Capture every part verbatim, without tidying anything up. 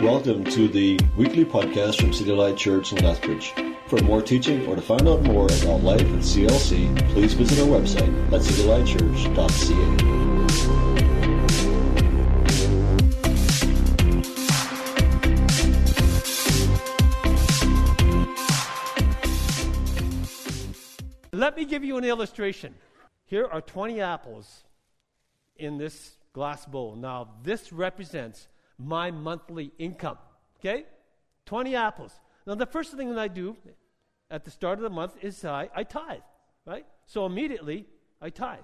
Welcome to the weekly podcast from City Light Church in Lethbridge. For more teaching or to find out more about life at C L C, please visit our website at city light church dot c a. Let me give you an illustration. Here are twenty apples in this glass bowl. Now, this represents my monthly income, okay? twenty apples. Now, the first thing that I do at the start of the month is I, I tithe, right? So immediately, I tithe.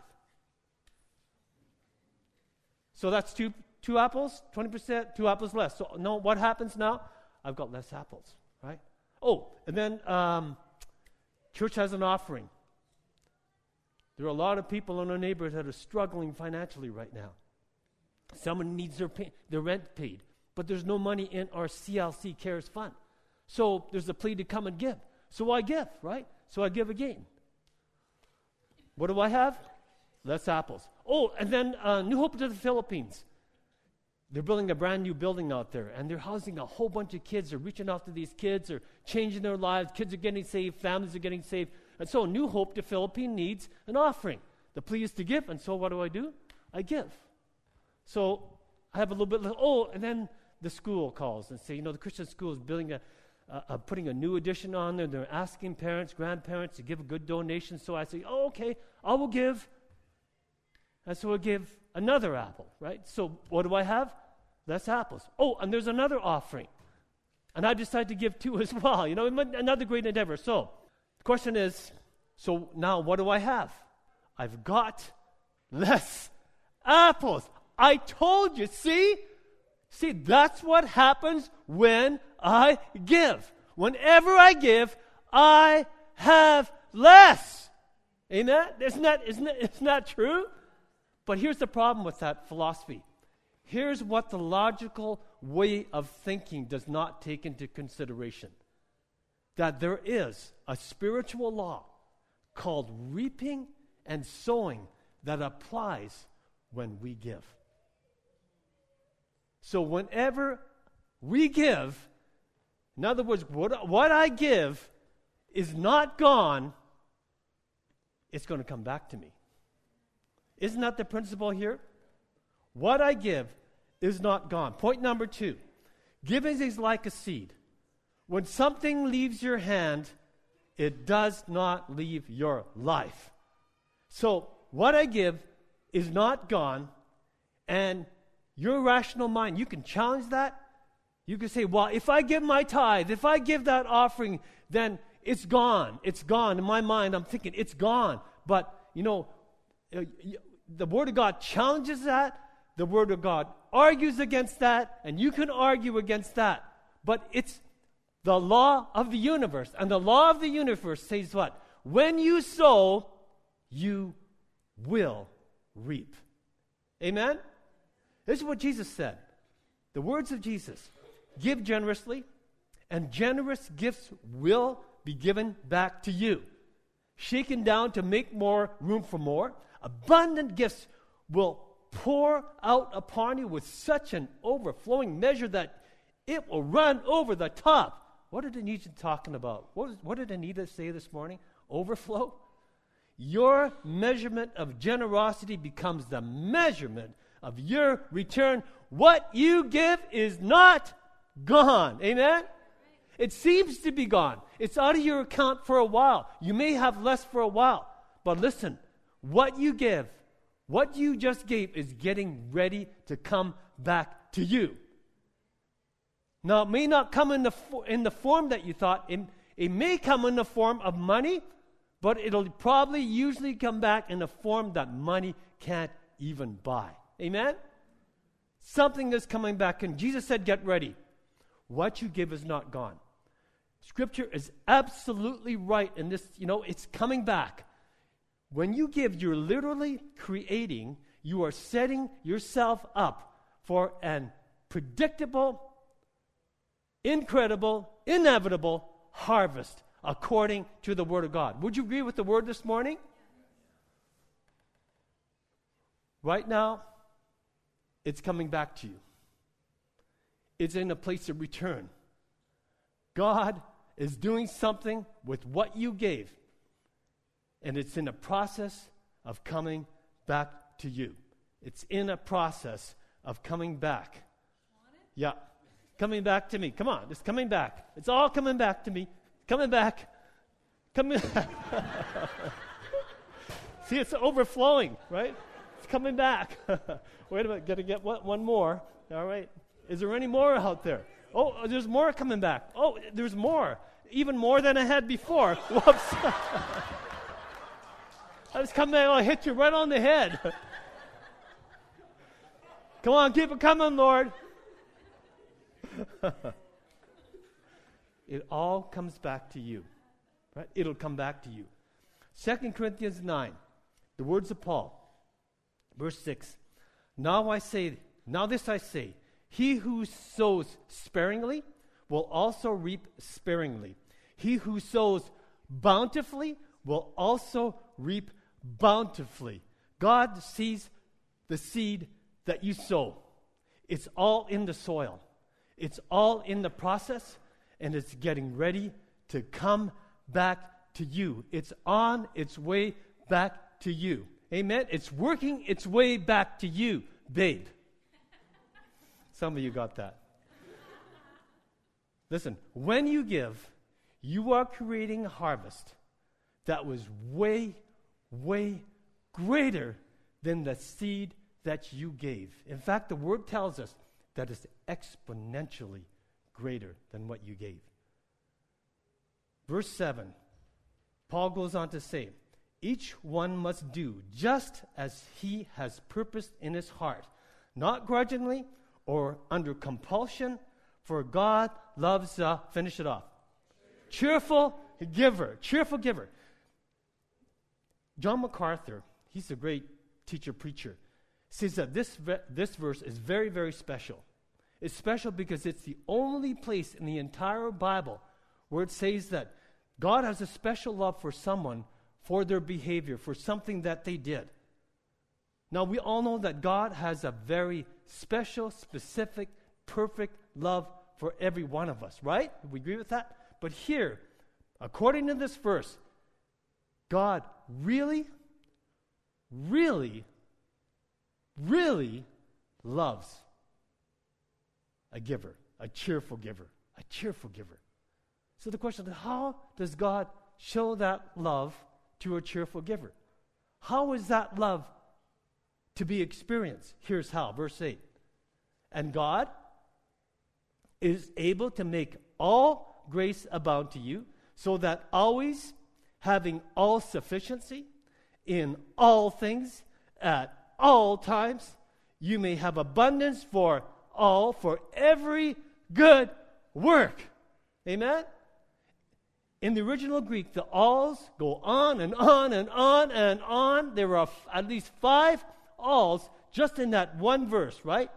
So that's two two apples, twenty percent, two apples less. So, no, what happens now? I've got less apples, right? Oh, and then um, church has an offering. There are a lot of people in our neighborhood that are struggling financially right now. Someone needs their pay, their rent paid, but there's no money in our C L C Cares Fund. So there's a plea to come and give. So I give, right? So I give again. What do I have? Less apples. Oh, and then uh, New Hope to the Philippines. They're building a brand new building out there, and they're housing a whole bunch of kids. They're reaching out to these kids. They're changing their lives. Kids are getting saved. Families are getting saved. And so New Hope to Philippines needs an offering. The plea is to give, and so what do I do? I give. So I have a little bit, oh, and then the school calls and say, you know, the Christian school is building a, uh, uh, putting a new addition on there. They're asking parents, grandparents to give a good donation. So I say, oh, okay, I will give. And so I give another apple, right? So what do I have? Less apples. Oh, and there's another offering. And I decide to give two as well. You know, another great endeavor. So the question is, so now what do I have? I've got less apples. I told you, see? See, that's what happens when I give. Whenever I give, I have less. Amen? Isn't that, isn't that, isn't that true? But here's the problem with that philosophy. Here's what the logical way of thinking does not take into consideration. That there is a spiritual law called reaping and sowing that applies when we give. So whenever we give, in other words, what, what I give is not gone, it's going to come back to me. Isn't that the principle here? What I give is not gone. Point number two, giving is like a seed. When something leaves your hand, it does not leave your life. So what I give is not gone, and your rational mind, you can challenge that. You can say, well, if I give my tithe, if I give that offering, then it's gone. It's gone. In my mind, I'm thinking, it's gone. But, you know, the Word of God challenges that. The Word of God argues against that, and you can argue against that. But it's the law of the universe. And the law of the universe says what? When you sow, you will reap. Amen? This is what Jesus said. The words of Jesus. Give generously, and generous gifts will be given back to you. Shaken down to make more room for more. Abundant gifts will pour out upon you with such an overflowing measure that it will run over the top. What did Anita talking about? What, is, what did Anita say this morning? Overflow? Your measurement of generosity becomes the measurement of your return. What you give is not gone. Amen? It seems to be gone. It's out of your account for a while. You may have less for a while. But listen, what you give, what you just gave is getting ready to come back to you. Now, it may not come in the, fo- in the form that you thought. It, it may come in the form of money, but it'll probably usually come back in a form that money can't even buy. Amen? Something is coming back. And Jesus said, get ready. What you give is not gone. Scripture is absolutely right in this. You know, it's coming back. When you give, you're literally creating, you are setting yourself up for an predictable, incredible, inevitable harvest according to the Word of God. Would you agree with the Word this morning? Right now, it's coming back to you. is in a place of return. God is doing something with what you gave, and it's in a process of coming back to you. It's in a process of coming back. Yeah, coming back to me. Come on, it's coming back. It's all coming back to me. Coming back. Coming back. See, it's overflowing, right? It's coming back. Wait a minute, got to get one, one more. All right. Is there any more out there? Oh, there's more coming back. Oh, there's more. Even more than I had before. Whoops. I was coming back, I'll hit you right on the head. Come on, keep it coming, Lord. It all comes back to you. Right? It'll come back to you. Second Corinthians nine, the words of Paul, verse six. Now I say, now this I say, he who sows sparingly will also reap sparingly. He who sows bountifully will also reap bountifully. God sees the seed that you sow. It's all in the soil. It's all in the process, and it's getting ready to come back to you. It's on its way back to you. Amen? It's working its way back to you, babe. Some of you got that. Listen, when you give, you are creating a harvest that was way, way greater than the seed that you gave. In fact, the word tells us that it's exponentially greater than what you gave. Verse seven, Paul goes on to say, each one must do just as he has purposed in his heart, not grudgingly or under compulsion, for God loves a, finish it off, cheerful giver, cheerful giver. John MacArthur, he's a great teacher, preacher, says that this, ve- this verse is very, very special. It's special because it's the only place in the entire Bible where it says that God has a special love for someone for their behavior, for something that they did. Now, we all know that God has a very special, specific, perfect love for every one of us, right? Do we agree with that? But here, according to this verse, God really, really, really loves a giver, a cheerful giver, a cheerful giver. So the question is, how does God show that love to a cheerful giver? How is that love to be experienced? Here's how, verse eight. And God is able to make all grace abound to you, so that always having all sufficiency in all things at all times, you may have abundance for all, for every good work. Amen? In the original Greek, the alls go on and on and on and on. There are f- at least five alls just in that one verse, right?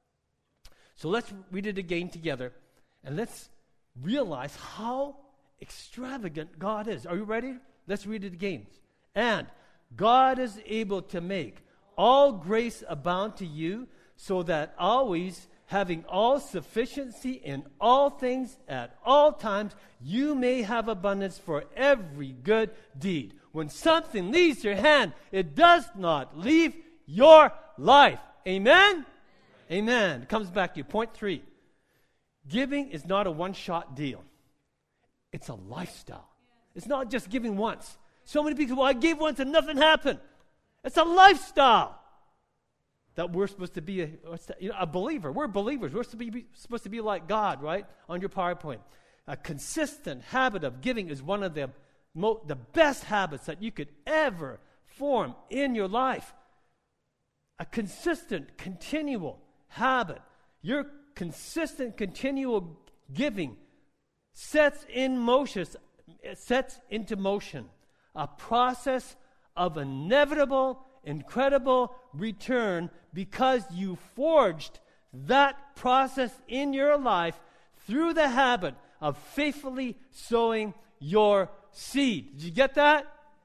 So let's read it again together, and let's realize how extravagant God is. Are you ready? Let's read it again. And God is able to make all grace abound to you, so that always having all sufficiency in all things at all times, you may have abundance for every good deed. When something leaves your hand, it does not leave your life. Amen? Amen. It comes back to you. Point three. Giving is not a one-shot deal. It's a lifestyle. It's not just giving once. So many people, well, I gave once and nothing happened. It's a lifestyle that we're supposed to be a, you know, a believer. We're believers. We're supposed to, be, supposed to be like God, right? On your PowerPoint. A consistent habit of giving is one of the, mo- the best habits that you could ever form in your life. A consistent, continual habit. Your consistent, continual giving sets in motion, sets into motion a process of inevitable, incredible return, because you forged that process in your life through the habit of faithfully sowing your seed. Did you get that?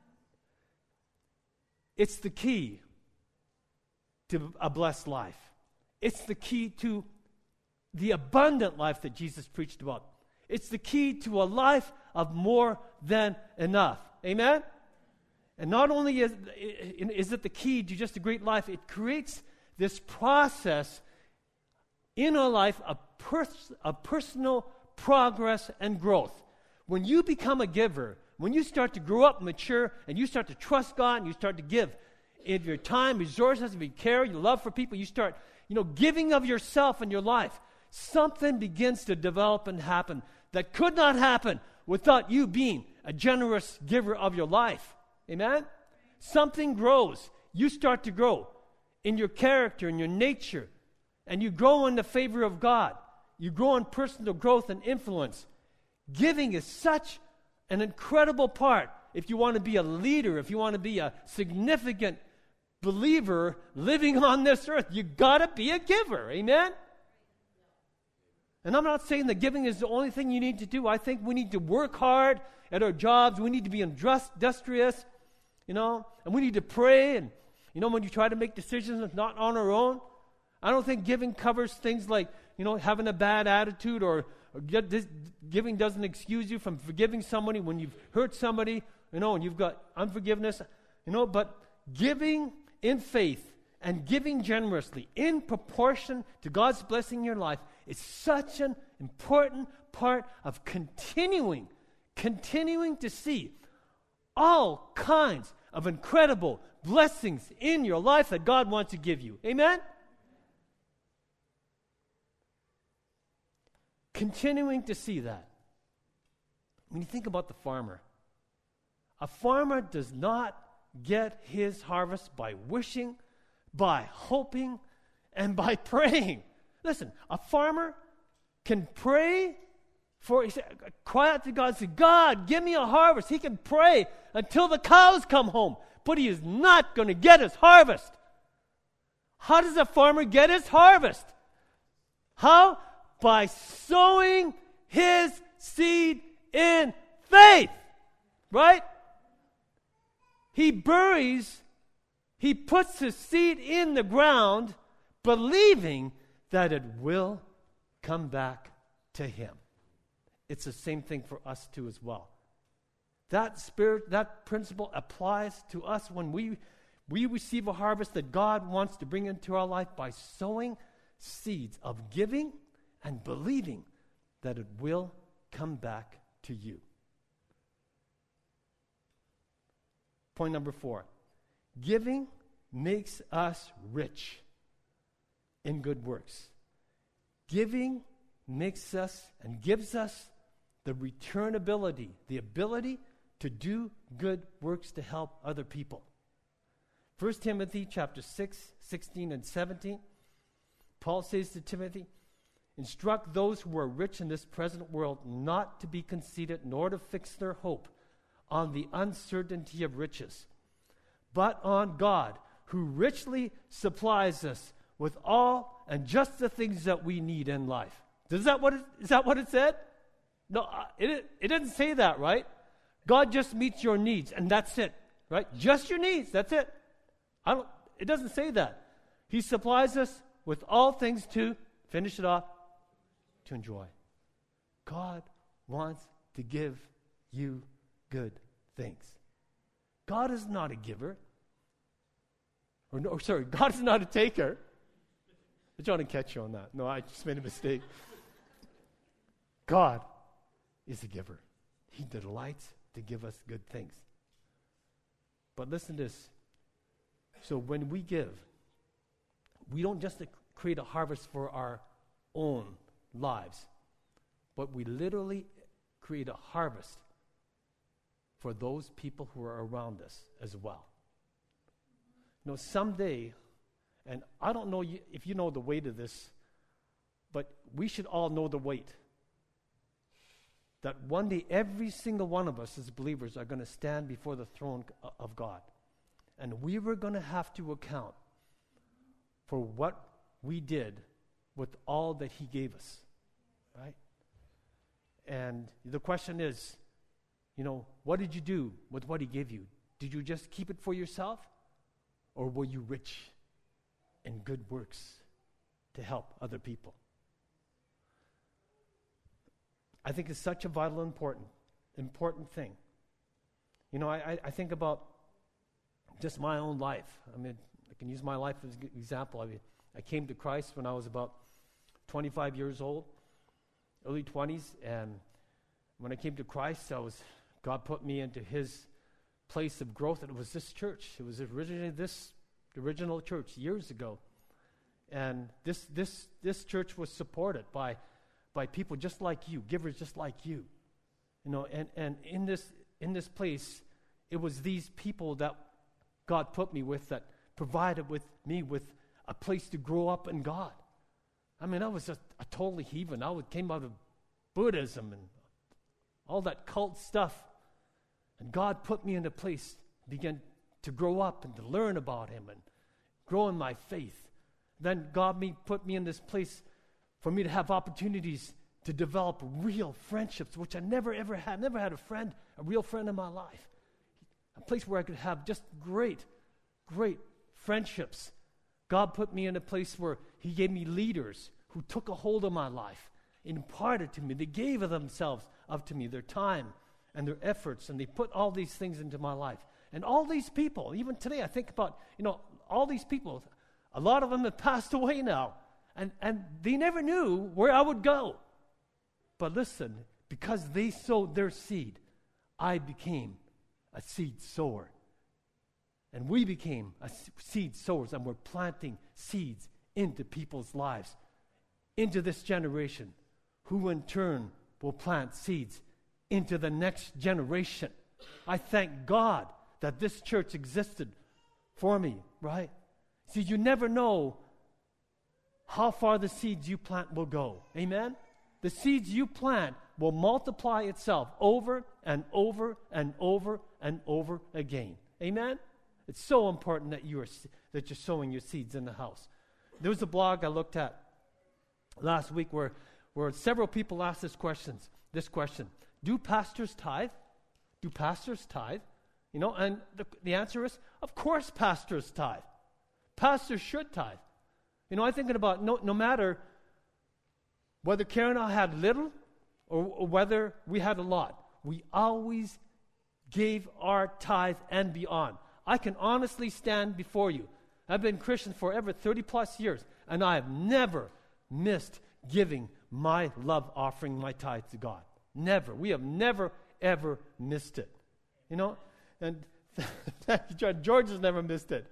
It's the key to a blessed life. It's the key to the abundant life that Jesus preached about. It's the key to a life of more than enough. Amen? And not only is, is it the key to just a great life, it creates this process in our life of, pers- of personal progress and growth. When you become a giver, when you start to grow up and mature, and you start to trust God, and you start to give in your time, resources, and your care, your love for people, you start, you know, giving of yourself and your life, something begins to develop and happen that could not happen without you being a generous giver of your life. Amen? Something grows. You start to grow in your character, in your nature, and you grow in the favor of God. You grow in personal growth and influence. Giving is such an incredible part. If you want to be a leader, if you want to be a significant believer living on this earth, you got to be a giver. Amen? And I'm not saying that giving is the only thing you need to do. I think we need to work hard at our jobs. We need to be industrious, you know, and we need to pray. And, you know, when you try to make decisions, it's not on our own. I don't think giving covers things like, you know, having a bad attitude, or, or get this, giving doesn't excuse you from forgiving somebody when you've hurt somebody, you know, and you've got unforgiveness, you know, but giving in faith and giving generously in proportion to God's blessing in your life is such an important part of continuing, continuing to see all kinds of incredible blessings in your life that God wants to give you. Amen? Continuing to see that. When you think about the farmer, a farmer does not get his harvest by wishing, by hoping, and by praying. Listen, a farmer can pray for, he said, cry out to God and say, God, give me a harvest. He can pray until the cows come home, but he is not going to get his harvest. How does a farmer get his harvest? How? By sowing his seed in faith. Right? He buries, he puts his seed in the ground, believing that it will come back to him. It's the same thing for us too as well. That spirit, that principle applies to us when we we receive a harvest that God wants to bring into our life by sowing seeds of giving and believing that it will come back to you. Point number four. Giving makes us rich in good works. Giving makes us and gives us the returnability, the ability to do good works to help other people. First Timothy chapter six, sixteen and seventeen. Paul says to Timothy, instruct those who are rich in this present world not to be conceited, nor to fix their hope on the uncertainty of riches, but on God, who richly supplies us with all and just the things that we need in life. Is that what it, is that what it said? No, uh, it it didn't say that, right? God just meets your needs, and that's it, right? Just your needs, that's it. I don't. It doesn't say that. He supplies us with all things to, finish it off, to enjoy. God wants to give you good things. God is not a giver. Or no, sorry, God is not a taker. I'm trying to catch you on that. No, I just made a mistake. God is a giver. He delights to give us good things. But listen to this. So when we give, we don't just create a harvest for our own lives, but we literally create a harvest for those people who are around us as well. You know, someday, and I don't know if you know the weight of this, but we should all know the weight. That one day every single one of us as believers are going to stand before the throne of God. And we were going to have to account for what we did with all that he gave us. Right? And the question is, you know, what did you do with what he gave you? Did you just keep it for yourself? Or were you rich in good works to help other people? I think is such a vital important, important thing. You know, I, I think about just my own life. I mean, I can use my life as an example. I mean, I came to Christ when I was about twenty-five years old, early twenties, and when I came to Christ, I was God put me into His place of growth, and it was this church. It was originally this original church years ago, and this this this church was supported by by people just like you, givers just like you, you know. And and in this in this place, it was these people that God put me with that provided with me with a place to grow up in God. I mean, I was a, a totally heathen. I would, came out of Buddhism and all that cult stuff. And God put me in a place, began to grow up and to learn about Him and grow in my faith. Then God me, put me in this place for me to have opportunities to develop real friendships, which I never ever had. Never had a friend, a real friend in my life. A place where I could have just great, great friendships. God put me in a place where He gave me leaders who took a hold of my life, imparted to me. They gave of themselves up to me, their time and their efforts, and they put all these things into my life. And all these people, even today, I think about, you know, all these people, a lot of them have passed away now, and, and they never knew where I would go. But listen, because they sowed their seed, I became a seed sower. And we became a seed sowers, and we're planting seeds into people's lives, into this generation, who in turn will plant seeds into the next generation. I thank God that this church existed for me, right? See, you never know how far the seeds you plant will go. Amen? The seeds you plant will multiply itself over and over and over and over again. Amen? It's so important that you are that you're sowing your seeds in the house. There was a blog I looked at last week where, where several people asked this questions, this question. Do pastors tithe? Do pastors tithe? You know, and the, the answer is, of course pastors tithe. Pastors should tithe. You know, I'm thinking about no, no matter whether Karen and I had little or, or whether we had a lot, we always gave our tithe and beyond. I can honestly stand before you. I've been Christian for over thirty plus years, and I have never missed giving my love offering, my tithe to God. Never. We have never, ever missed it. You know? And George has never missed it.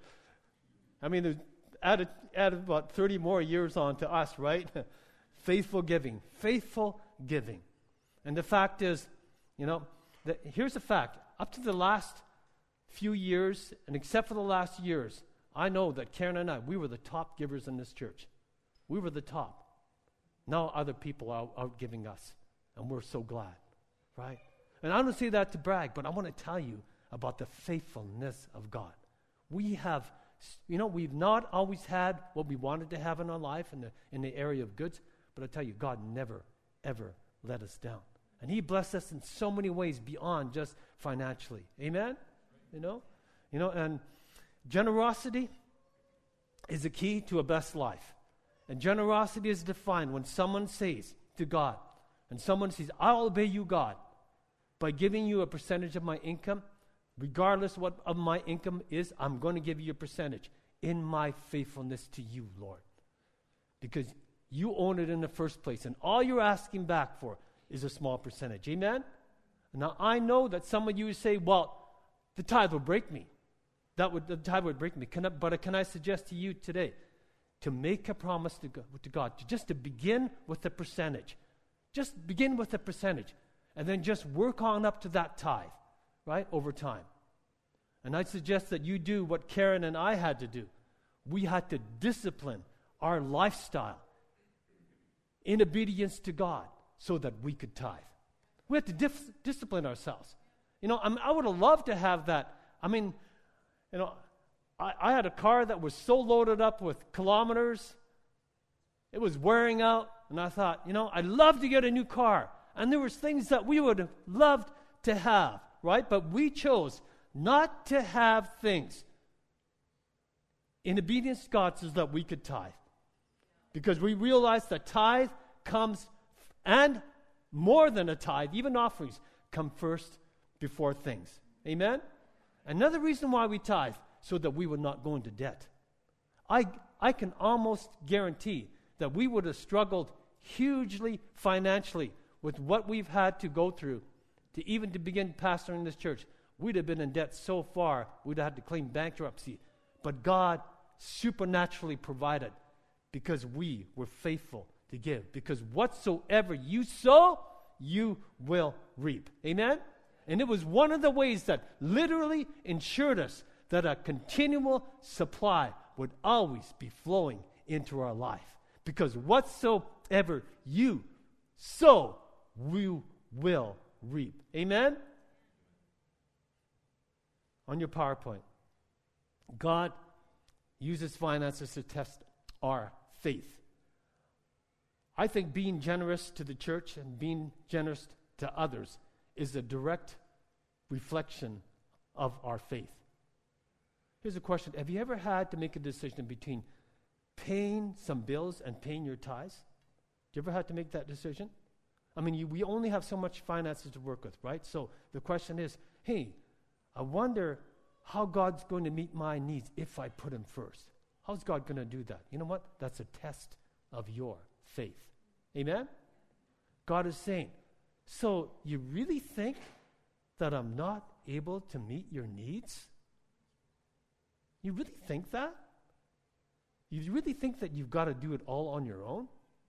I mean, there's added, added about thirty more years on to us, right? Faithful giving. Faithful giving. And the fact is, you know, that here's the fact. Up to the last few years, and except for the last years, I know that Karen and I, we were the top givers in this church. We were the top. Now other people are out giving us, and we're so glad, right? And I don't say that to brag, but I want to tell you about the faithfulness of God. We have, you know, we've not always had what we wanted to have in our life in the in the area of goods, but I tell you, God never, ever let us down. And He blessed us in so many ways beyond just financially. Amen? You know? You know, and generosity is the key to a blessed life. And generosity is defined when someone says to God, and someone says, I'll obey you, God, by giving you a percentage of my income, regardless what of my income is, I'm going to give you a percentage in my faithfulness to you, Lord. Because you own it in the first place, and all you're asking back for is a small percentage. Amen? Now, I know that some of you say, well, the tithe will break me. That would the tithe would break me. Can I, but can I suggest to you today to make a promise to God, to God, to just to begin with a percentage. Just begin with a percentage, and then just work on up to that tithe, right, over time. And I suggest that you do what Karen and I had to do. We had to discipline our lifestyle in obedience to God so that we could tithe. We had to dif- discipline ourselves. You know, I, mean, I would have loved to have that. I mean, you know, I, I had a car that was so loaded up with kilometers, it was wearing out, and I thought, you know, I'd love to get a new car. And there was things that we would have loved to have, right? But we chose not to have things in obedience to God so that we could tithe. Because we realized that tithe comes and more than a tithe, even offerings, come first before things. Amen? Another reason why we tithe, so that we would not go into debt. I, I can almost guarantee that we would have struggled hugely financially with what we've had to go through to even to begin pastoring this church. We'd have been in debt so far, we'd have had to claim bankruptcy. But God supernaturally provided because we were faithful to give. Because whatsoever you sow, you will reap. Amen? And it was one of the ways that literally ensured us that a continual supply would always be flowing into our life. Because whatsoever you sow, you will reap. Amen? On your PowerPoint, God uses finances to test our faith. I think being generous to the church and being generous to others is a direct reflection of our faith. Here's a question. Have you ever had to make a decision between paying some bills and paying your tithes? Do you ever have to make that decision? I mean, you, we only have so much finances to work with, right? So the question is, hey, I wonder how God's going to meet my needs if I put him first. How's God going to do that? You know what? That's a test of your faith. Amen? God is saying, so you really think that I'm not able to meet your needs? You really think that? You really think that you've got to do it all on your own?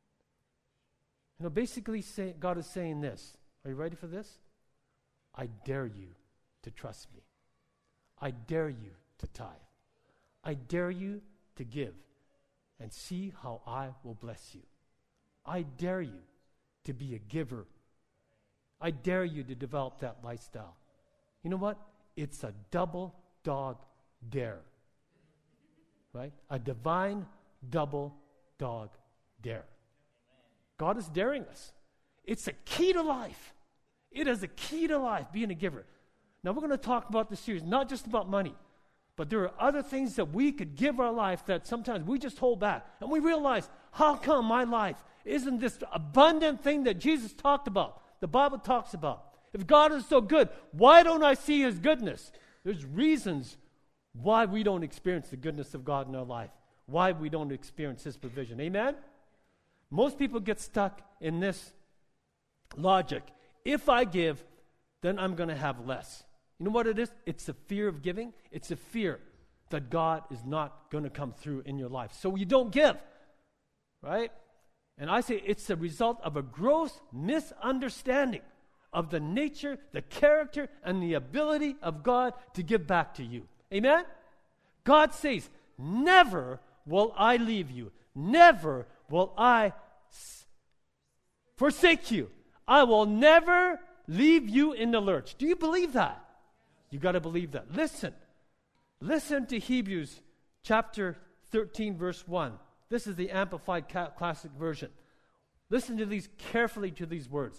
You know, basically say, God is saying this. Are you ready for this? I dare you to trust me. I dare you to tithe. I dare you to give and see how I will bless you. I dare you to be a giver. I dare you to develop that lifestyle. You know what? It's a double dog dare. Right? A divine double dog dare. God is daring us. It's a key to life. It is a key to life, being a giver. Now we're going to talk about this series, not just about money, but there are other things that we could give our life that sometimes we just hold back. And we realize, how come my life isn't this abundant thing that Jesus talked about, the Bible talks about? If God is so good, why don't I see his goodness? There's reasons why we don't experience the goodness of God in our life, why we don't experience his provision. Amen? Most people get stuck in this logic. If I give, then I'm going to have less. You know what it is? It's the fear of giving. It's a fear that God is not going to come through in your life. So you don't give, right? And I say it's the result of a gross misunderstanding of the nature, the character, and the ability of God to give back to you. Amen? God says, never will I leave you. Never will I s- forsake you. I will never leave you in the lurch. Do you believe that? You got to believe that. Listen. Listen to Hebrews chapter thirteen, verse one. This is the Amplified ca- Classic Version. Listen to these carefully to these words.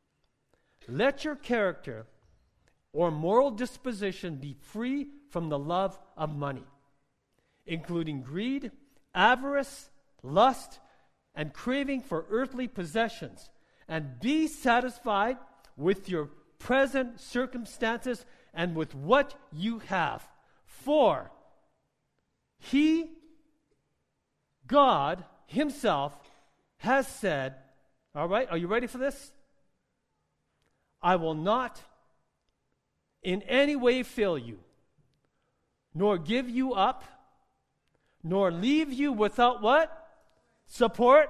Let your character or moral disposition be free from the love of money, including greed, avarice, lust, and craving for earthly possessions, and be satisfied with your present circumstances and with what you have. For he, God himself, has said, all right, are you ready for this? I will not in any way fail you, nor give you up, nor leave you without what? Support.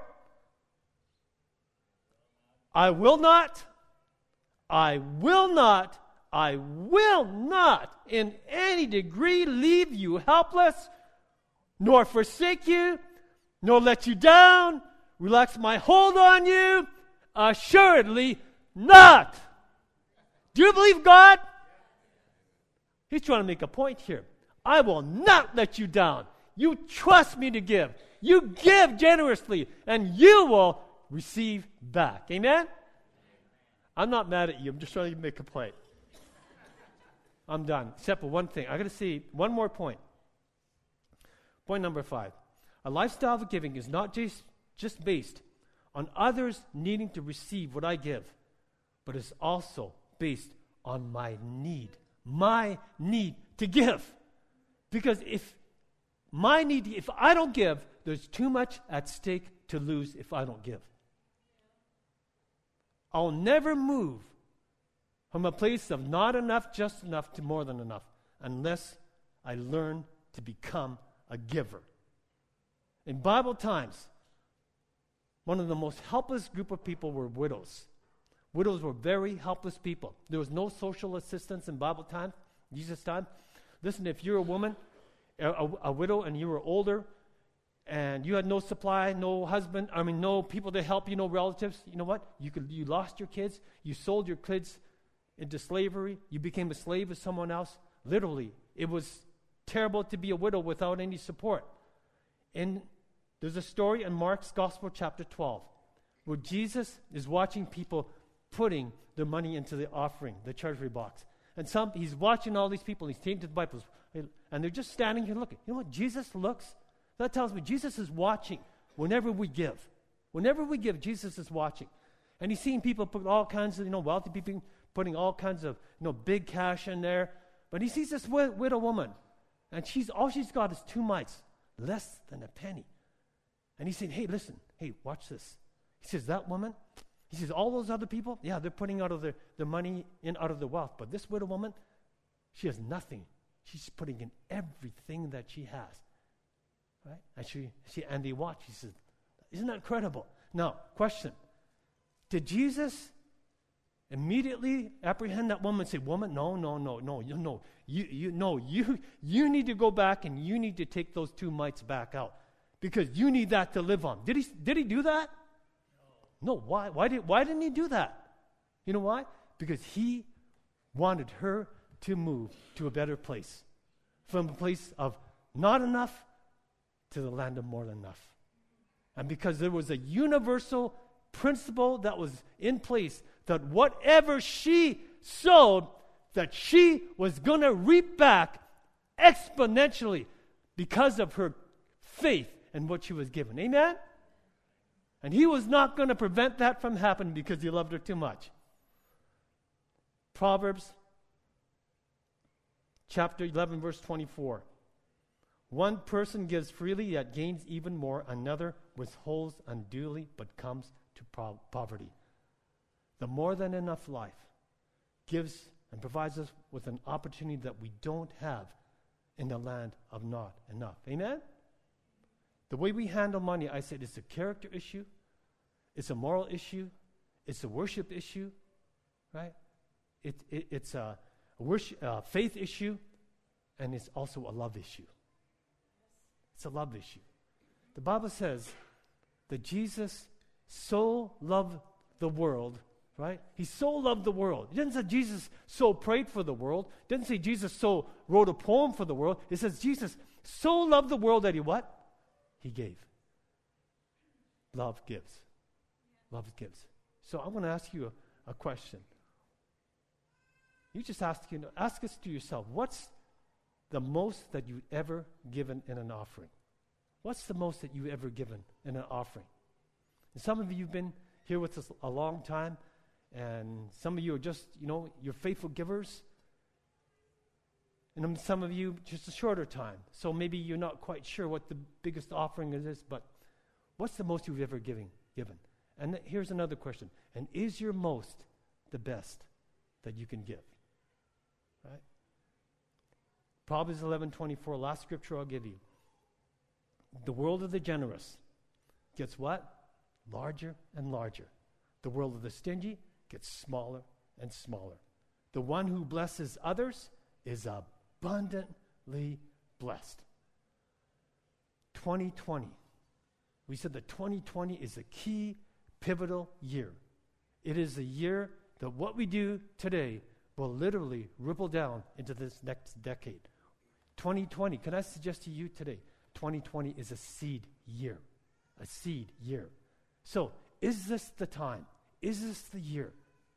I will not, I will not, I will not in any degree leave you helpless, nor forsake you, nor let you down, relax my hold on you, assuredly not. Do you believe God? He's trying to make a point here. I will not let you down. You trust me to give. You give generously, and you will receive back. Amen? I'm not mad at you. I'm just trying to make a point. I'm done. Except for one thing. I got to see one more point. Point number five. A lifestyle of giving is not just, just based on others needing to receive what I give, but it's also based on my need, my need to give. Because if my need, if I don't give, there's too much at stake to lose if I don't give. I'll never move from a place of not enough, just enough, to more than enough, unless I learn to become a giver. In Bible times, one of the most helpless group of people were widows. Widows were very helpless people. There was no social assistance in Bible time, Jesus' time. Listen, if you're a woman, a, a, a widow, and you were older, and you had no supply, no husband, I mean, no people to help you, no relatives, you know what? You could, you lost your kids, you sold your kids into slavery, you became a slave of someone else. Literally, it was terrible to be a widow without any support. And there's a story in Mark's Gospel, chapter twelve, where Jesus is watching people putting their money into the offering, the treasury box. And some, he's watching all these people, he's taking to the disciples, and they're just standing here looking. You know what? Jesus looks. That tells me Jesus is watching whenever we give. Whenever we give, Jesus is watching. And he's seeing people put all kinds of, you know, wealthy people putting all kinds of, you know, big cash in there. But he sees this wi- widow woman, and she's all she's got is two mites, less than a penny. And he's saying, hey, listen, hey, watch this. He says, that woman, he says, all those other people, yeah, they're putting out of their, their money in out of their wealth. But this widow woman, she has nothing. She's putting in everything that she has. Right? And she, she and they watch. He says, isn't that incredible? Now, question. Did Jesus immediately apprehend that woman and say, woman, no, no, no, no, you no, you you no, you you need to go back and you need to take those two mites back out. Because you need that to live on. Did he did he do that? No. No, why? Why did why didn't he do that? You know why? Because he wanted her to move to a better place. From a place of not enough to the land of more than enough. And because there was a universal principle that was in place that whatever she sowed, that she was going to reap back exponentially because of her faith in what she was given. Amen? And he was not going to prevent that from happening because he loved her too much. Proverbs chapter eleven, verse twenty-four. One person gives freely, yet gains even more. Another withholds unduly, but comes to pro- poverty. The more than enough life gives and provides us with an opportunity that we don't have in the land of not enough. Amen? The way we handle money, I said, it's a character issue. It's a moral issue. It's a worship issue. Right? It, it, it's a, a worship, uh, faith issue. And it's also a love issue. It's a love issue. The Bible says that Jesus so loved the world, right? He so loved the world. It didn't say Jesus so prayed for the world. It didn't say Jesus so wrote a poem for the world. It says Jesus so loved the world that he what? He gave. Love gives. Love gives. So I want to ask you a, a question. You just ask, you know, ask this to yourself. What's the most that you've ever given in an offering? What's the most that you've ever given in an offering? And some of you have been here with us a long time, and some of you are just, you know, you're faithful givers. And some of you just a shorter time. So maybe you're not quite sure what the biggest offering is, but what's the most you've ever given? given? And th- here's another question. And is your most the best that you can give? Right? Proverbs eleven twenty-four, last scripture I'll give you. The world of the generous gets what? Larger and larger. The world of the stingy gets smaller and smaller. The one who blesses others is abundantly blessed. twenty twenty. We said that twenty twenty is a key, pivotal year. It is a year that what we do today will literally ripple down into this next decade. twenty twenty, can I suggest to you today, twenty twenty is a seed year. A seed year. So, is this the time? Is this the year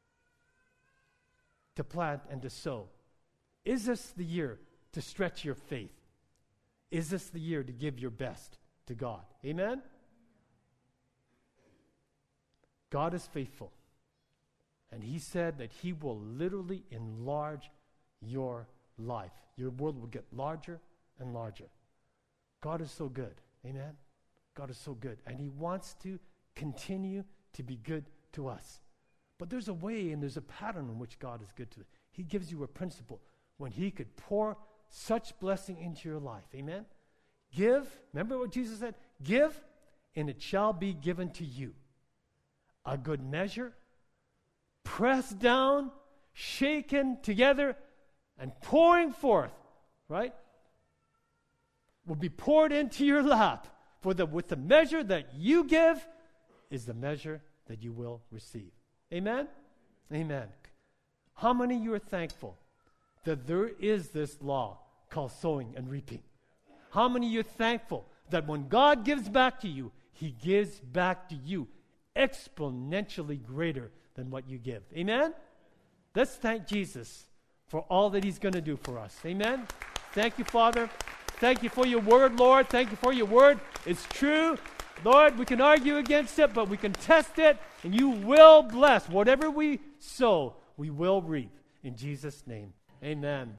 to plant and to sow? Is this the year to stretch your faith? Is this the year to give your best to God? Amen? God is faithful. And he said that he will literally enlarge your life. Your world will get larger and larger. God is so good. Amen? God is so good. And he wants to continue to be good to us. But there's a way and there's a pattern in which God is good to us. He gives you a principle when he could pour such blessing into your life. Amen? Give. Remember what Jesus said? Give, and it shall be given to you. A good measure, pressed down, shaken together, and pouring forth, right, will be poured into your lap. For the with the measure that you give is the measure that you will receive. Amen? Amen. How many of you are thankful that there is this law called sowing and reaping? How many of you are thankful that when God gives back to you, he gives back to you exponentially greater than what you give? Amen? Let's thank Jesus for all that he's going to do for us. Amen? Thank you, Father. Thank you for your word, Lord. Thank you for your word. It's true. Lord, we can argue against it, but we can test it, and you will bless. Whatever we sow, we will reap. In Jesus' name, amen.